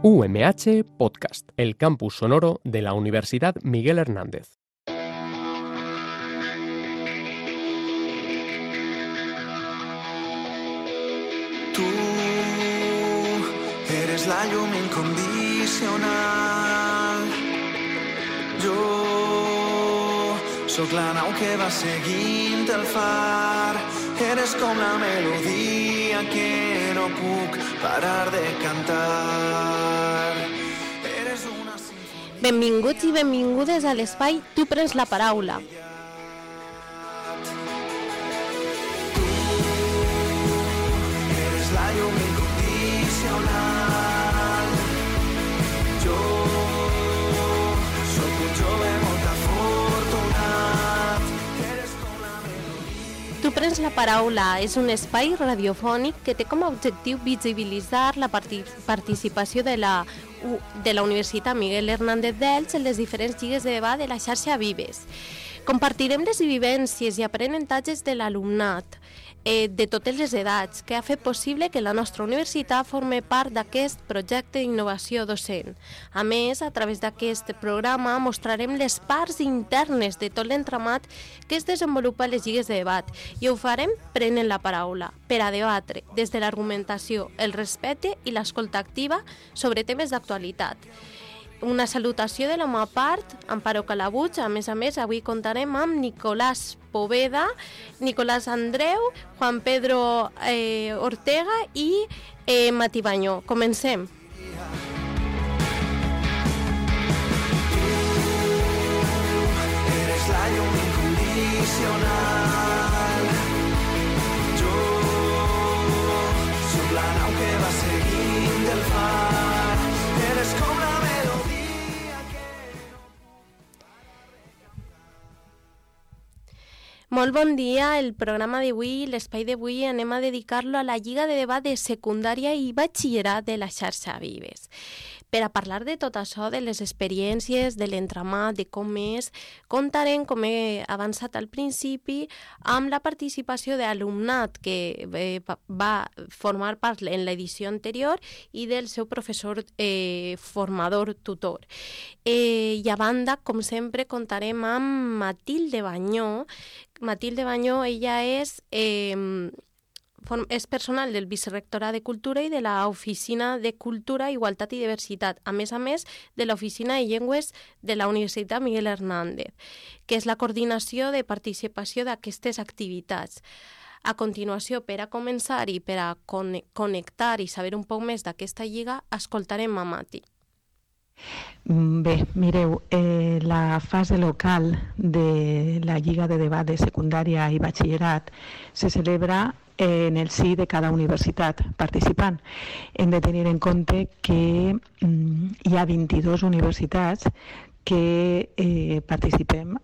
UMH Podcast, el campus sonoro de la Universidad Miguel Hernández. Tú eres la llum incondicional. Jo sóc la nau que va seguint el far. Eres com la melodia que no puc parar de cantar. Eres una sinfonia. Benvinguts i benvingudes a l'espai Tu prens la paraula. Eres la llum incondicional. Jo sóc un jove molt afortunat. Eres com la melodia. Tu prens la paraula és un espai radiofònic que té com a objectiu visibilitzar la participació de la Universitat Miguel Hernández d'Elx en les diferents lligues de debat de la xarxa Vives. Compartirem les vivències i aprenentatges de l'alumnat de totes les edats, que ha fet possible que la nostra universitat formi part d'aquest projecte d'innovació docent. A més, a través d'aquest programa mostrarem les parts internes de tot l'entramat que es desenvolupa a les lligues de debat i ho farem prenent la paraula, per a debatre des de l'argumentació, el respecte i l'escolta activa sobre temes d'actualitat. Una salutació de la meva part, Amparo Calabuig. A més, avui contarem amb Nicolás Poveda, Nicolás Andreu, Juan Pedro Ortega i Mati Bañó. Comencem. Eres la llum incondicional. Jo sóc la nau que va seguint el far. Eres com la melodia que... Molt bon dia. El programa d'avui, l'espai d'avui, anem a dedicar-lo a la Lliga de Debat de Secundària i Batxillerat de la xarxa Vives. Per a parlar de tot això, de les experiències, de l'entramat, de com és, contarem, com he avançat al principi, amb la participació d'alumnat que va formar part en l'edició anterior i del seu professor formador tutor. I a banda, com sempre, contarem amb Matilde Bañó. Matilde Bañó, ella és personal del Vicerrectorat de Cultura i de l'Oficina de Cultura, Igualtat i Diversitat, a més de l'Oficina de Llengües de la Universitat Miguel Hernández, que és la coordinació de participació d'aquestes activitats. A continuació, per a començar i per a connectar i saber un poc més d'aquesta lliga, escoltarem a Mati. Bé, mireu, la fase local de la Lliga de Debat de Secundària i Batxillerat se celebra en el si de cada universitat participant. Hem de tenir en compte que hi ha 22 universitats que participem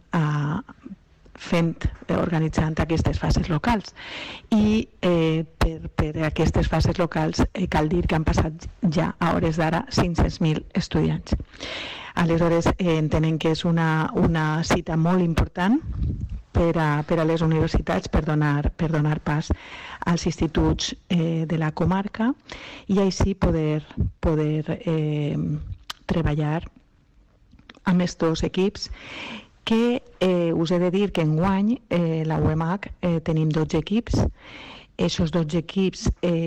organitzant aquestes fases locals i per aquestes fases locals cal dir que han passat ja a hores d'ara 500.000 estudiants. Aleshores entenem que és una cita molt important per a les universitats per donar pas als instituts de la comarca i així poder treballar amb estos equips que us he de dir que enguany la UMH tenim 12 equips. Aquests 12 equips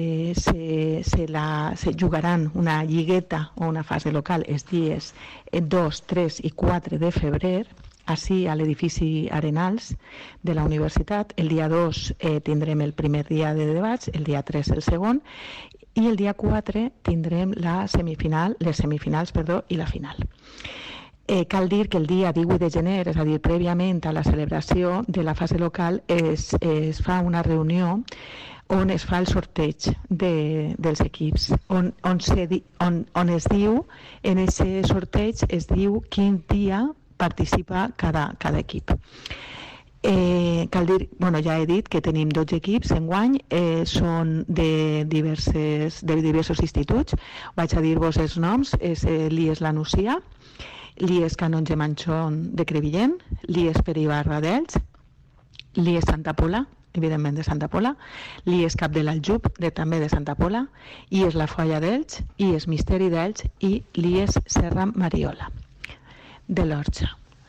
se jugaran una lligueta o una fase local els dies 2, 3 i 4 de febrer, així a l'edifici Arenals de la universitat. El dia 2 tindrem el primer dia de debats, el dia 3 el segon, i el dia 4 tindrem les semifinals i la final. Cal dir que el dia 18 de gener, és a dir, prèviament a la celebració de la fase local, es fa una reunió on es fa el sorteig dels equips, on es diu, en aquest sorteig es diu quin dia participa cada equip. Cal dir, ja he dit que tenim 12 equips enguany, són de diversos instituts. Vaig a dir-vos els noms: és l'IES La Nucia, l'IES Canonge Manchón de Crevillent, l'IES Pere Ibarra d'Elx, l'IES Santa Pola, evidentment de Santa Pola, l'IES Cap de l'Aljub, també de Santa Pola, IES La Folla d'Elx, IES Misteri d'Elx i l'IES Serra Mariola de l'Orxa.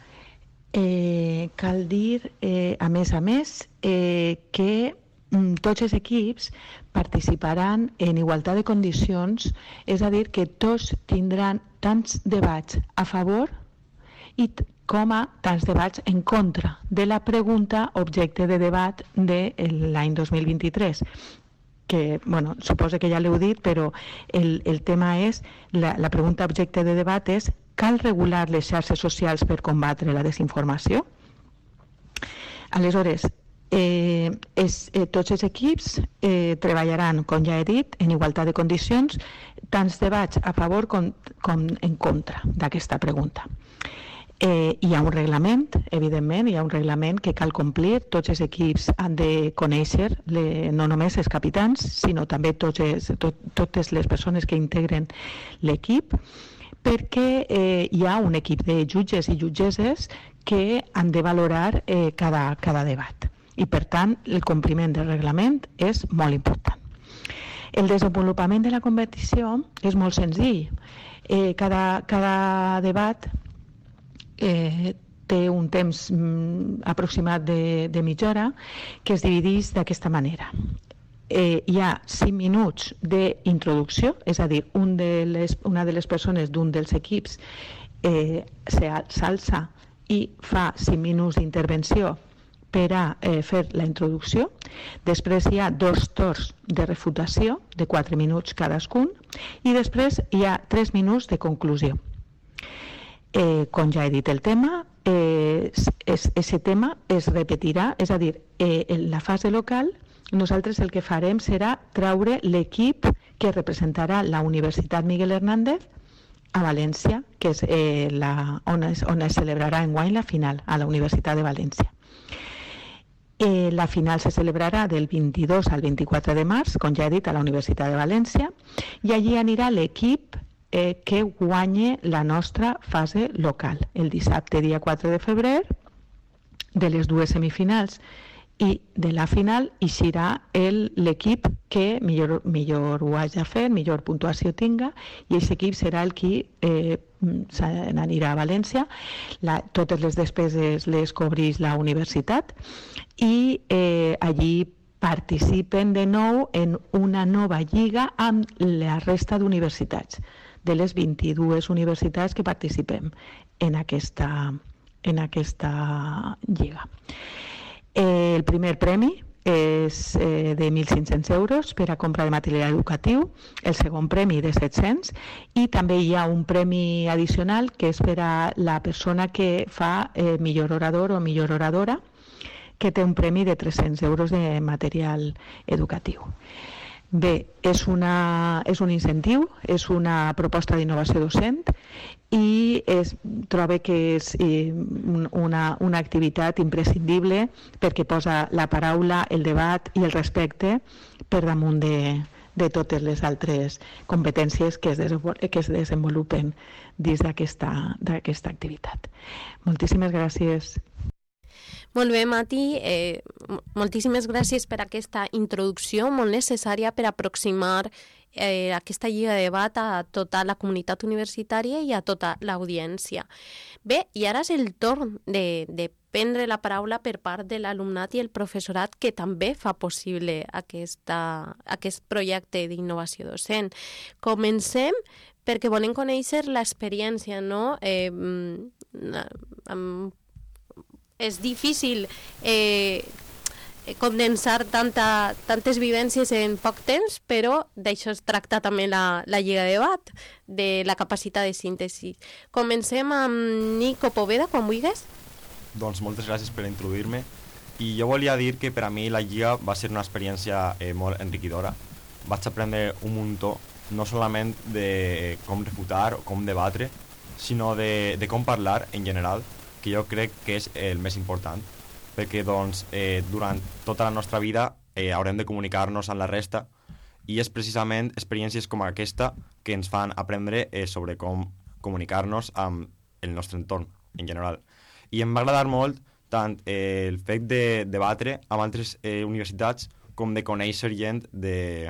Cal dir, a més, que tots els equips participaran en igualtat de condicions, és a dir, que tots tindran tants debats a favor i com a tants debats en contra de la pregunta objecte de debat de l'any 2023. Que, bueno, suposo que ja l'heu dit, però el tema és, la pregunta objecte de debat és: cal regular les xarxes socials per combatre la desinformació? Aleshores, tots els equips treballaran, com ja he dit, en igualtat de condicions, tants debats a favor com en contra d'aquesta pregunta. Hi ha un reglament, evidentment, hi ha un reglament que cal complir. Tots els equips han de conèixer, no només els capitans, sinó també totes les persones que integren l'equip, perquè hi ha un equip de jutges i jutgesses que han de valorar cada debat. I, per tant, el compliment del reglament és molt important. El desenvolupament de la competició és molt senzill. Cada debat té un temps aproximat de mitja hora que es divideix d'aquesta manera. Hi ha 5 minuts d'introducció, és a dir, una de les persones d'un dels equips s'alça i fa 5 minuts d'intervenció per a fer la introducció. Després hi ha 2 torns de refutació de 4 minuts cadascun i després hi ha 3 minuts de conclusió. Com ja he dit el tema, aquest tema es repetirà, és a dir, en la fase local nosaltres el que farem serà treure l'equip que representarà la Universitat Miguel Hernández a València, que és on es celebrarà enguany la final, a la Universitat de València. La final se celebrarà del 22 al 24 de març, com ja he dit, a la Universitat de València, i allí anirà l'equip que guanye la nostra fase local. El dissabte, dia 4 de febrer, de les 2 semifinals i de la final, eixirà l'equip que millor ho hagi fet, millor puntuació tinga, i aquest equip serà el qui n'anirà a València. Totes les despeses les cobreix la universitat i allí participen de nou en una nova lliga amb la resta d'universitats, de les 22 universitats que participem en aquesta lliga. El primer premi és de 1.500 euros per a compra de material educatiu, el segon premi de 700, i també hi ha un premi addicional que és per a la persona que fa millor orador o millor oradora, que té un premi de 300 euros de material educatiu. Bé, és un incentiu, és una proposta d'innovació docent i trobo que és una activitat imprescindible perquè posa la paraula, el debat i el respecte per damunt de totes les altres competències que es desenvolupen dins d'aquesta activitat. Moltíssimes gràcies. Molt bé, Mati, moltíssimes gràcies per aquesta introducció molt necessària per aproximar aquesta lliga de debat a tota la comunitat universitària i a tota l'audiència. Bé, i ara és el torn de prendre la paraula per part de l'alumnat i el professorat que també fa possible aquest projecte d'innovació docent. Comencem perquè volem conèixer l'experiència, no? És difícil condensar tantes vivències en poc temps, però d'això es tracta també la lliga de debat, de la capacitat de síntesi. Comencem amb Nico Poveda, quan vulguis. Doncs moltes gràcies per introduir-me. I jo volia dir que per a mi la lliga va ser una experiència molt enriquidora. Vaig aprendre un muntó, no solament de com refutar o com debatre, sinó de com parlar en general, que jo crec que és el més important, perquè doncs, durant tota la nostra vida haurem de comunicar-nos amb la resta i és precisament experiències com aquesta que ens fan aprendre sobre com comunicar-nos amb el nostre entorn en general. I em va agradar molt tant el fet de debatre amb altres universitats com de conèixer gent de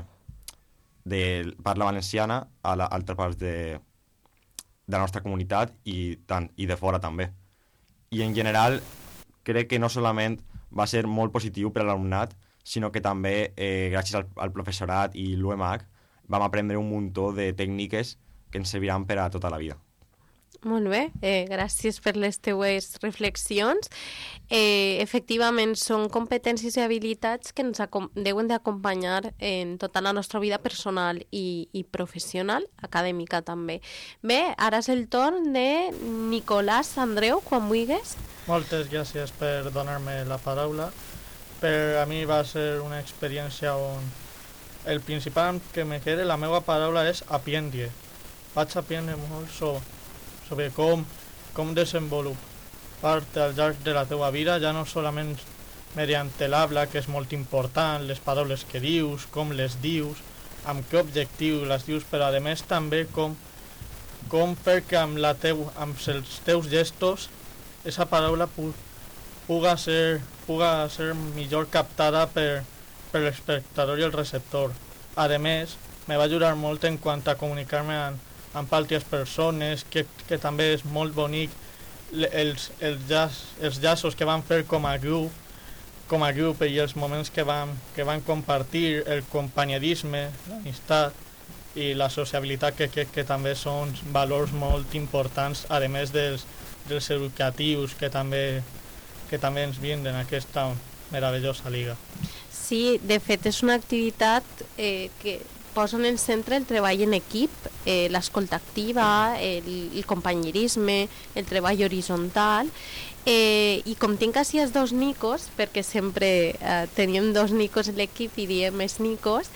parla valenciana a altres parts de la nostra comunitat i de fora també. I en general crec que no solament va ser molt positiu per a l'alumnat, sinó que també gràcies al professorat i l'UMH vam aprendre un muntó de tècniques que ens serviran per a tota la vida. Molt bé, gràcies per les teues reflexions. Efectivament, són competències i habilitats que ens deuen d'acompanyar en tota la nostra vida personal i professional, acadèmica també. Bé, ara és el torn de Nicolás Andreu, quan vulguis. Moltes gràcies per donar-me la paraula. Per a mi va ser una experiència on el principal que me queda, la meva paraula és aprendre. Vaig aprendre molt sobre com desenvolupar-te al llarg de la teva vida, ja no solament mediante l'habla, que és molt important, les paraules que dius, com les dius, amb què objectiu les dius, però a més també com perquè amb els teus gestos aquesta paraula puga ser millor captada per l'espectador i el receptor. A més, me va ajudar molt en quant a comunicar-me amb altres persones, que també és molt bonic els llaços que van fer com a grup i els moments que van compartir, el companyerisme, l'amistat i la sociabilitat, que també són valors molt importants, a més dels educatius que també ens brinden aquesta meravellosa liga. Sí, de fet és una activitat que posa en el centre el treball en equip, l'escolta activa, el companyerisme, el treball horitzontal, i com tinc així els dos nicos, perquè sempre teníem dos nicos en l'equip i diem més nicos,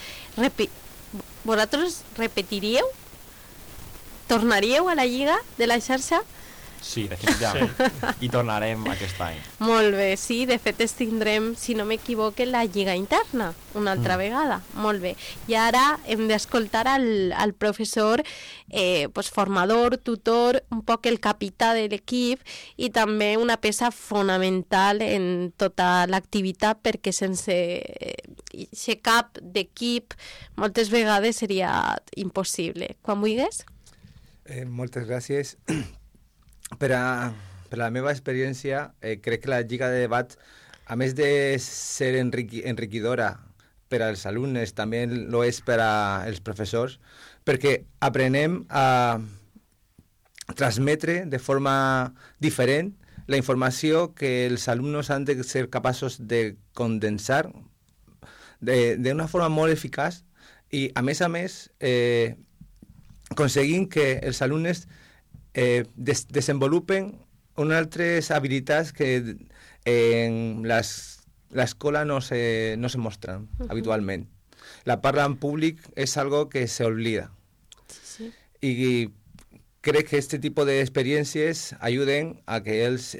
vosaltres repetiríeu? Tornaríeu a la lliga de la xarxa? Sí, definitivament. Sí. I tornarem aquest any. Molt bé, sí, de fet tindrem, si no m'equivoque, la lliga interna una altra vegada. Molt bé. I ara hem d'escoltar al professor formador, tutor, un poc el capità de l'equip i també una peça fonamental en tota l'activitat, perquè sense cap d'equip moltes vegades seria impossible. Quan vulguis? Moltes gràcies. Per a la meva experiència, crec que la lliga de debat, a més de ser enriquidora per als alumnes, també lo és per als professors, perquè aprenem a transmetre de forma diferent la informació que els alumnes han de ser capaços de condensar d'una forma molt eficaç i, a més, aconseguint que els alumnes desenvolupen unes altres habilitats que en l'escola no se mostren habitualment. La parla en públic és algo que se olvida. Sí. Y crec que este tipo de experiencias ayuden a que ells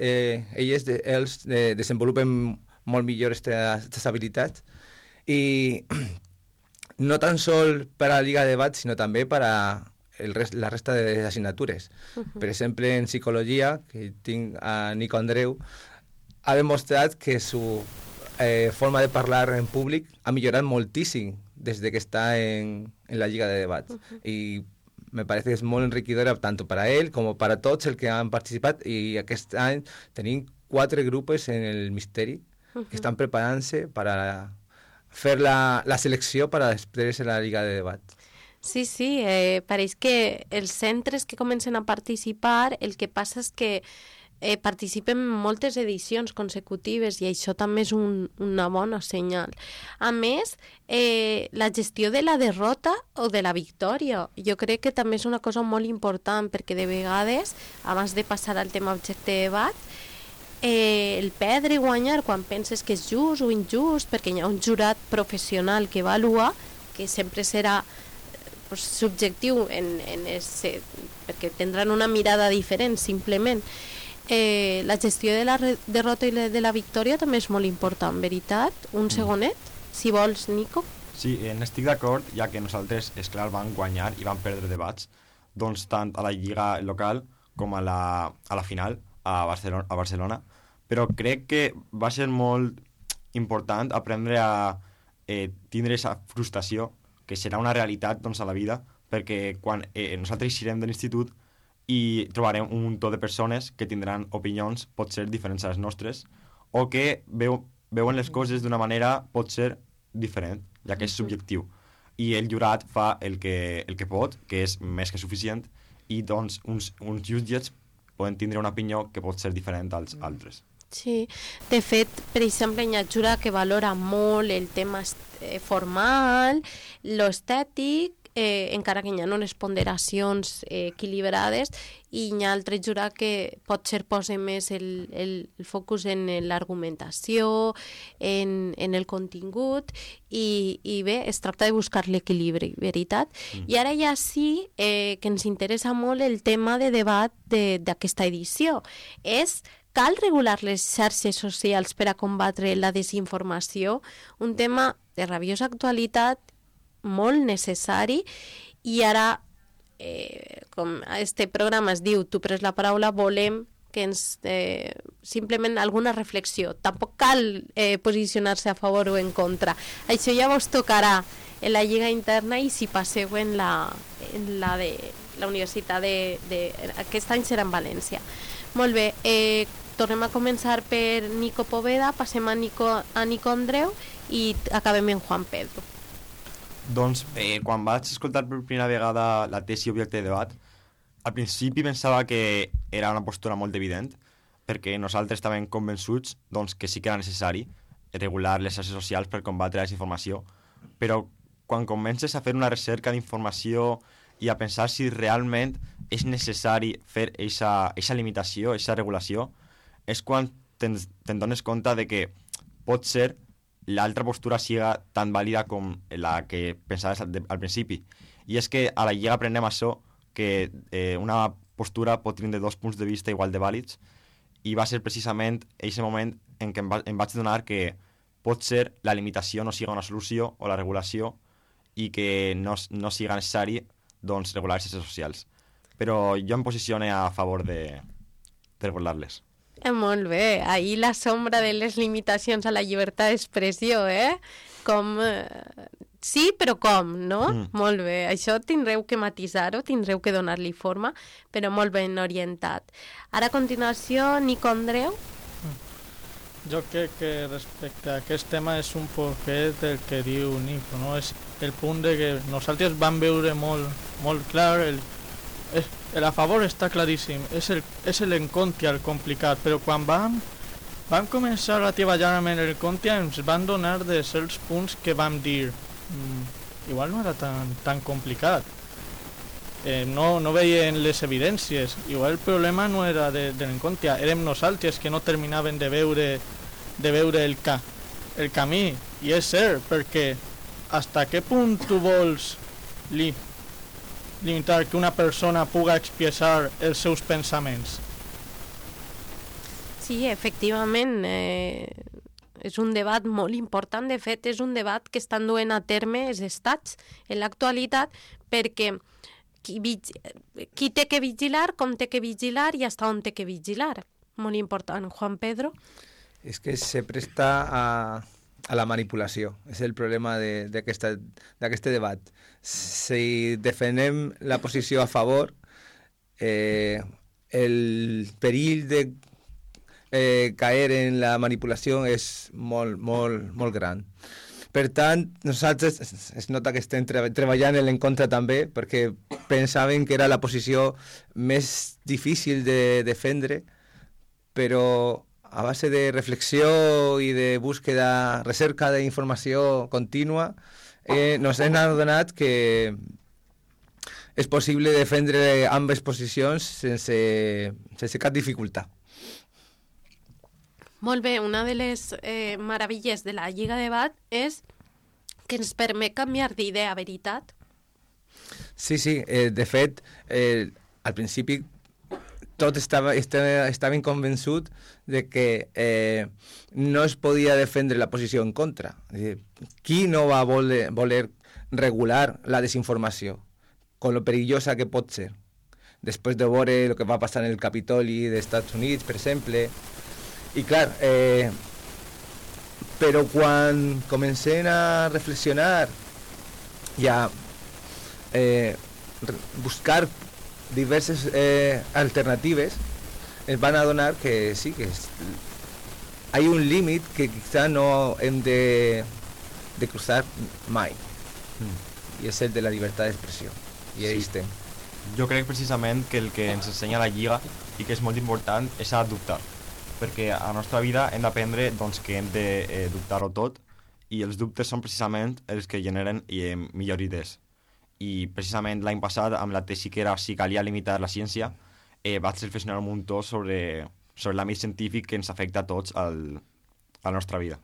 desenvolupen molt millor aquestes habilitats i no tan sol per a la Lliga de Debat, sinó també per a la resta d'assignatures. Per exemple, en psicologia, que tinc a Nico Andreu, ha demostrat que su forma de parlar en públic ha millorat moltíssim des que està en la Lliga de Debat. I me parece que és molt enriquidora tant per a ell com per a tots els que han participat, i aquest any tenim 4 grups en el misteri que estan preparant-se per a fer la selecció per a després en la Lliga de Debat. Sí, pareix que els centres que comencen a participar, el que passa és que participen en moltes edicions consecutives i això també és una bona senyal. A més, la gestió de la derrota o de la victòria, jo crec que també és una cosa molt important, perquè de vegades, abans de passar al tema objecte de debat, el perdre i guanyar quan penses que és just o injust, perquè hi ha un jurat professional que evalua, que sempre serà subjectiu perquè tindran una mirada diferent simplement. La gestió de la derrota i de la victòria també és molt important, veritat? Un segonet, si vols, Nico. Sí, n'estic d'acord, ja que nosaltres, esclar, van guanyar i van perdre debats, doncs tant a la lliga local com a la final a Barcelona, però crec que va ser molt important aprendre a tindre aquesta frustració, que serà una realitat doncs, a la vida, perquè quan nosaltres eixirem de l'institut i trobarem un muntó de persones que tindran opinions potser diferents a les nostres, o que veuen les coses d'una manera potser diferent, ja que és subjectiu. I el jurat fa el que pot, que és més que suficient, i doncs uns jutges poden tindre una opinió que pot ser diferent als altres. Sí, de fet, per exemple, hi ha jura que valora molt el tema formal, l'estètic, encara que hi ha unes ponderacions equilibrades, i hi ha altre jura que potser posa més el focus en l'argumentació, en el contingut, i bé, es tracta de buscar l'equilibri, veritat? I ara ja sí que ens interessa molt el tema de debat d'aquesta edició. Cal regular les xarxes socials per a combatre la desinformació, un tema de rabiosa actualitat, molt necessari, i ara, com este programa es diu Tu pres la paraula, volem que ens simplement alguna reflexió. Tampoc cal posicionar-se a favor o en contra. Això ja vos tocarà en la lliga interna, i si passeu en la de la universitat aquest any serà en València. Molt bé, tornem a començar per Nico Poveda, passem a Nico Andreu i acabem en Juan Pedro. Doncs, quan vaig escoltar per primera vegada la tesi objecte de debat, al principi pensava que era una postura molt evident, perquè nosaltres estàvem convençuts doncs, que sí que era necessari regular les xarxes socials per combatre la desinformació, però quan comences a fer una recerca d'informació i a pensar si realment és necessari fer aquesta limitació, aquesta regulació, és quan te'n dones compte de que pot ser l'altra postura siga tan vàlida com la que pensaves al principi. I és que a la lliga aprenem això, que una postura pot tenir dos punts de vista igual de vàlids, i va ser precisament aquest moment en què em vaig donar que pot ser la limitació no siga una solució o la regulació, i que no siga necessari doncs, regular les xarxes socials. Però jo em posicione a favor de regular-les. Molt bé, ahir la sombra de les limitacions a la llibertat d'expressió, com... Sí, però com, no? Molt bé, això tindreu que matisar-ho, tindreu que donar-li forma, però molt ben orientat. Ara a continuació, Nico Andreu. Jo crec que respecte a aquest tema és un poquet el que diu Nico, no? És el punt de que nosaltres vam veure molt clar, el a favor està claríssim, és l'en contra el complicat, però quan vam començar a treballar amb el contra ens van donar de certs punts que vam dir igual no era tan complicat. No veien les evidències, igual el problema no era de l'encontre, érem nosaltres que no terminaven de veure el camí, i és cert, perquè hasta què punt tu vols limitar que una persona puga expressar els seus pensaments? Sí, efectivament, és un debat molt important. De fet, és un debat que estan duent a terme els estats en l'actualitat, perquè qui té que vigilar, com té que vigilar i fins on té que vigilar. Molt important. Juan Pedro? És que se presta a la manipulació. És el problema d'aquest debat. Si defenem la posició a favor, el perill de caer en la manipulació és molt gran. Per tant, nosaltres es nota que estem treballant en l'encontre també, perquè pensaven que era la posició més difícil de defendre, però a base de reflexió i de búsqueda, recerca d'informació contínua, nos hem adonat que és possible defendre ambes posicions sense cap dificultat. Molt bé, una de les meravilles de la Lliga de Debat és que ens permet canviar d'idea, veritat? Sí, de fet, al principi tots estaven convençuts de que no es podia defendre la posició en contra. Qui no va voler regular la desinformació, con lo perillosa que pot ser? Després de veure el que va passar en el Capitoli dels Estats Units, per exemple, I clar, però quan comencem a reflexionar i a buscar diverses alternatives, ens van adonar que sí, que hay un límit que quizá no hem de cruzar mai, i és el de la llibertat d'expressió, i ahí estem. Jo crec precisament que el que ens ensenya la Lliga i que és molt important és a dubtar, perquè a la nostra vida hem d'aprendre doncs, que hem de dubtar-ho tot, i els dubtes són precisament els que generen millors idees. I precisament l'any passat, amb la tesi que era si calia limitar la ciència, vaig reflexionar un muntó sobre l'àmbit científic que ens afecta a tots a la nostra vida.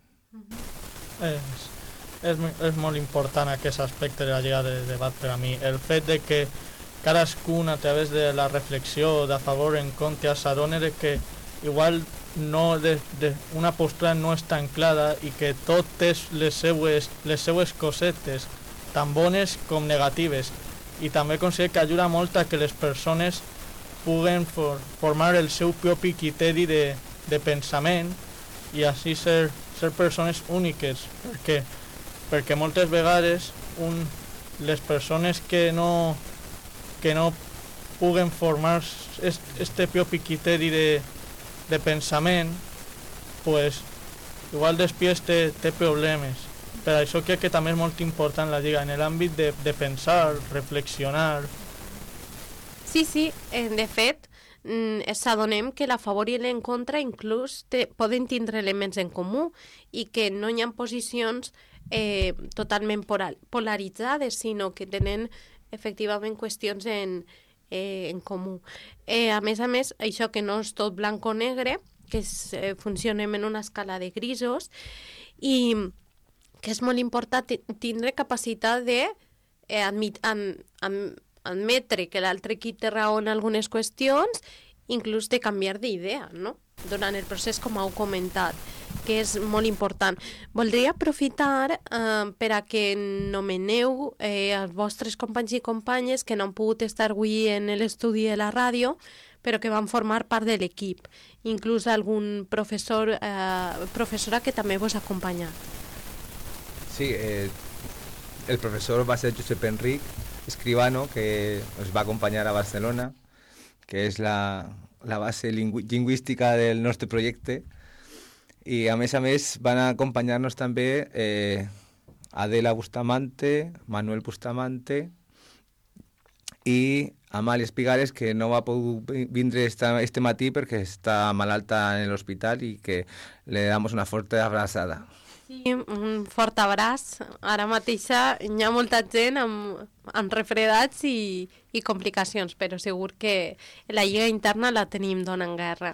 És molt important aquest aspecte de la Lliga de debat per a mi. El fet de que cadascun a través de la reflexió de a favor en contra s'adona de que igual no una postura no és tan clara i que totes les seues cosetes, tan bones com negatives, i també considero que ajuda molt a que les persones puguen formar el seu propi criteri de pensament i així ser persones úniques, perquè moltes vegades les persones que no puguen formar este propi criteri de pensament, pues igual després té problemes. Per això crec que també és molt important la Lliga en l'àmbit de pensar, reflexionar. Sí, de fet, s'adonem que la favor i l'en contra inclús poden tindre elements en comú i que no hi ha posicions totalment polaritzades, sinó que tenen efectivament qüestions en comú. A més, això que no és tot blanc o negre, que funcionem en una escala de grisos, i que és molt important tindre capacitat de admetre que l'altre equip té raó en algunes qüestions, inclús de canviar d'idea, no? Durant el procés, com heu comentat, que és molt important. Voldria aprofitar per a que nomeneu els vostres companys i companyes que no han pogut estar avui en l'estudi de la ràdio, però que van formar part de l'equip, inclús algun professora que també vos ha acompanyat. Sí, el profesor va ser Josep Enric Escribano, que nos va a acompañar a Barcelona, que és la base lingüística del nostre projecte, i a més van a acompanyar-nos també Adela Bustamante, Manuel Bustamante i Amàlia Espigales, que no va poder vindre este matí perquè està malalta en l'hospital i que le damos una forta abraçada. Sí, un fort abraç. Ara mateix hi ha molta gent amb refredats i complicacions, però segur que la lliga interna la tenim donant guerra.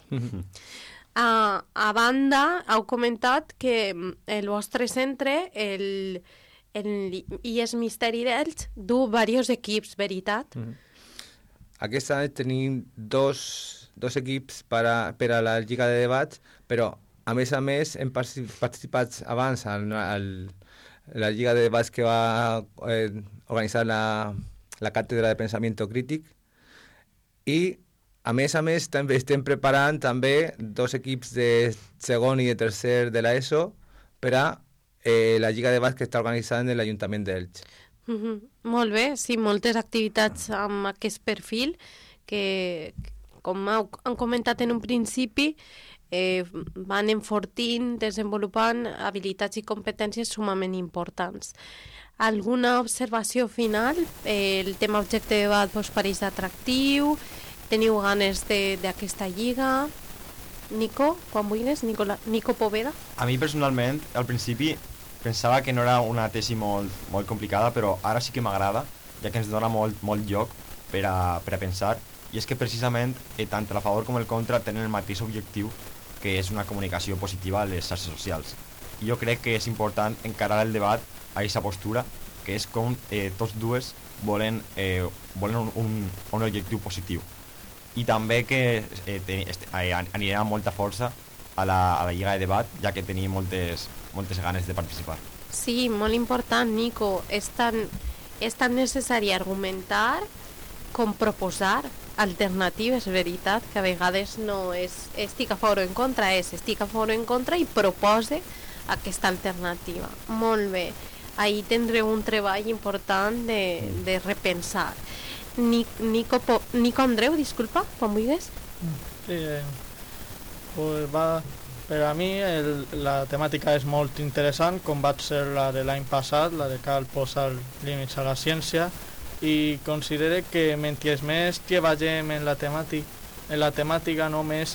A banda, heu comentat que el vostre centre, el IES Misteri d'Elx, du diversos equips, veritat? Aquest any tenim dos equips per a la lliga de debats, però a més, hem participat abans a la lliga de debats que va organitzar la càtedra de pensamiento crític, i a més també estem preparant també dos equips de segon i de tercer de l'ESO per a la lliga de debats que està organitzant en l'Ajuntament d'Elx. Molt bé, sí, moltes activitats amb aquest perfil que, com han comentat en un principi, van enfortint, desenvolupant habilitats i competències sumament importants. Alguna observació final? El tema objecte de debat vos pareix atractiu? Teniu ganes d'aquesta lliga? Nico, quan vulguis, Nico Poveda. A mi personalment, al principi, pensava que no era una tesi molt complicada, però ara sí que m'agrada, ja que ens dona molt lloc per a pensar, i és que precisament tant a favor com el contra tenen el mateix objectiu, que és una comunicació positiva a les xarxes socials. I jo crec que és important encarar el debat a aquesta postura, que és com tots dues volen un objectiu positiu. I també que anirem amb molta força a la lliga de debat, ja que tenim moltes ganes de participar. Sí, molt important, Nico. És tan necessari argumentar com proposar. alternatives, veritat, que a vegades no és estic a favor o en contra, és estic a favor o en contra i propose aquesta alternativa. Molt bé, ahí tindreu un treball important de repensar. Nico Andreu, disculpa, quan vulguis. Sí, pues va... Per a mi la temàtica és molt interessant, com va ser la de l'any passat, la de cal posar límits a la ciència, i considere que mentre més treballem en la temàtica no més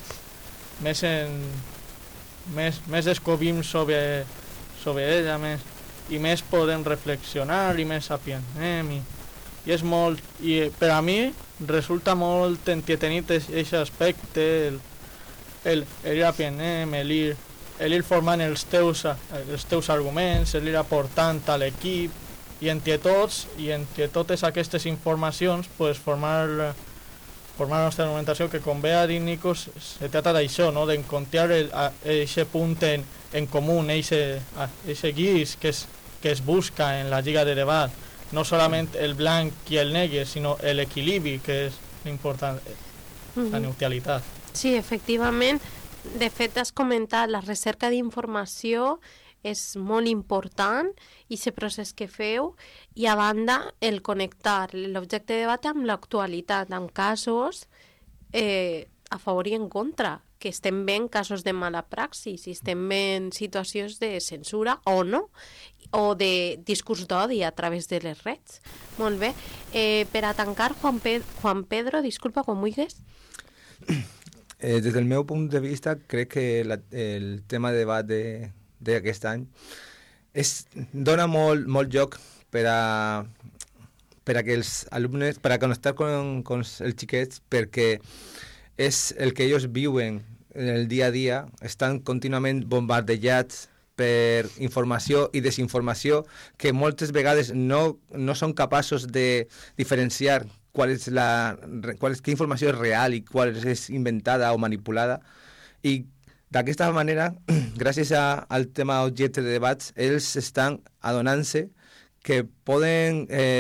descobrim sobre ella més, i més podem reflexionar i més aprendrem i és molt, i per a mi resulta molt entretenit aquest aspecte, el ir aprenent, el ir formant els teus arguments, el ir aportant a l'equip, i entre totes aquestes informacions pues, formar la nostra argumentació, que com bé ha dit Nico, se trata d'això, no? D'encontrar aquest punt en comú, aquest guix que es busca en la lliga de debat, no solament el blanc i el negre, sinó l'equilibri, que és important, la neutralitat. Sí, efectivament. De fet, has comentat, la recerca d'informació és molt important i aquest procés que feu, i a banda el connectar l'objecte de debat amb l'actualitat, amb casos a favor i en contra, que estem veient casos de mala praxis i estem veient situacions de censura o no, o de discurs d'odi a través de les redes. Molt bé. Per a tancar, Juan Pedro, disculpa, quan vulguis. Des del meu punt de vista, crec que el tema de debat d'aquest any dona molt lloc per a que els alumnes, per a connectar amb els xiquets, perquè és el que ells viuen en el dia a dia, estan contínuament bombardejats per informació i desinformació que moltes vegades no són capaços de diferenciar qué informació és real i qual és inventada o manipulada, i d'aquesta manera, gràcies al tema objecte de debats, ells estan adonant-se que poden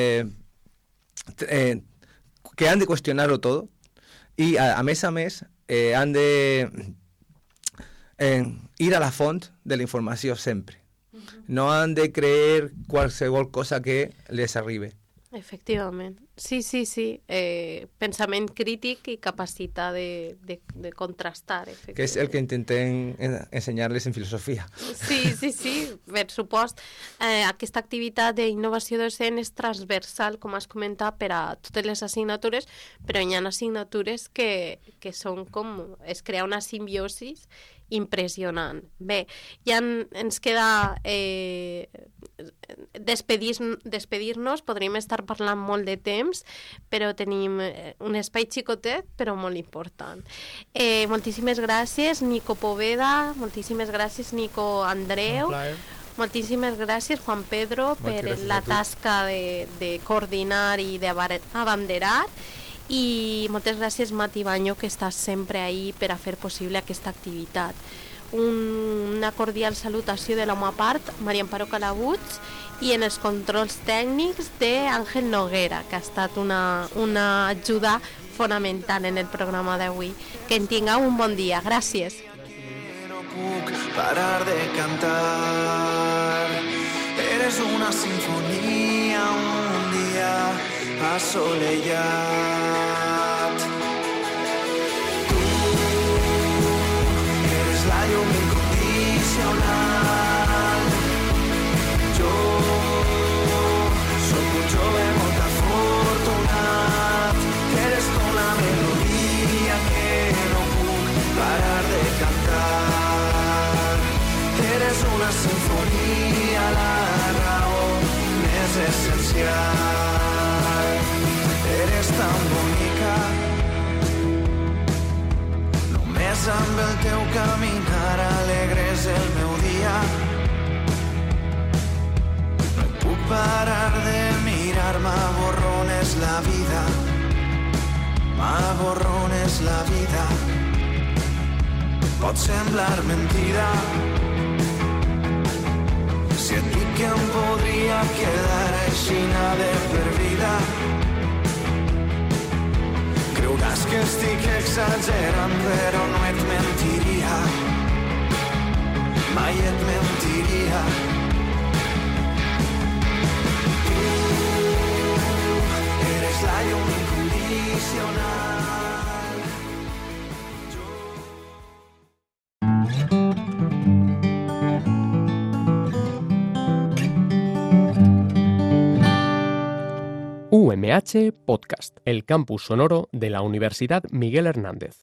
que han de qüestionar-ho tot, i a més han de ir a la font de la informació sempre. No han de creer qualsevol cosa que les arribi. Efectivament. Sí. Pensament crític i capacitat de contrastar. Que és el que intentem ensenyar-les en filosofia. Sí, per supost. Aquesta activitat d'innovació docent és transversal, com has comentat, per a totes les assignatures, però hi ha assignatures que són com... es crea una simbiosi impressionant. Bé, ja ens queda despedir-nos, podríem estar parlant molt de temps, però tenim un espai xicotet, però molt important. Moltíssimes gràcies, Nico Poveda, moltíssimes gràcies, Nico Andreu, moltíssimes gràcies, Juan Pedro, per la tasca de coordinar i d'abanderar, i moltes gràcies, Mati Banyo, que estàs sempre ahí per a fer possible aquesta activitat. Una cordial salutació de l'home a part, Maria Amparo Calabuig, i en els controls tècnics d'Àngel Noguera, que ha estat una ajuda fonamental en el programa d'avui. Que en tingueu un bon dia. Gràcies. No puc parar de cantar. Eres una sinfonia, un dia assolellat. Tu eres la llum incondicional. Jo soc un jove molt afortunat. Eres com la melodia que no puc parar de cantar. Eres una sinfonia, la raó més essencial. Eres tan bonica, només amb el teu caminar alegres el meu dia. No puc parar de mirar, m'aborrones la vida, m'aborrones la vida. Pot semblar mentida si et dic que em podria quedar aixina de per vida. Creuràs que estic exagerant, però no et mentiria, mai et mentiria. Tu eres la llum incondicional. UMH Podcast, el campus sonoro de la Universidad Miguel Hernández.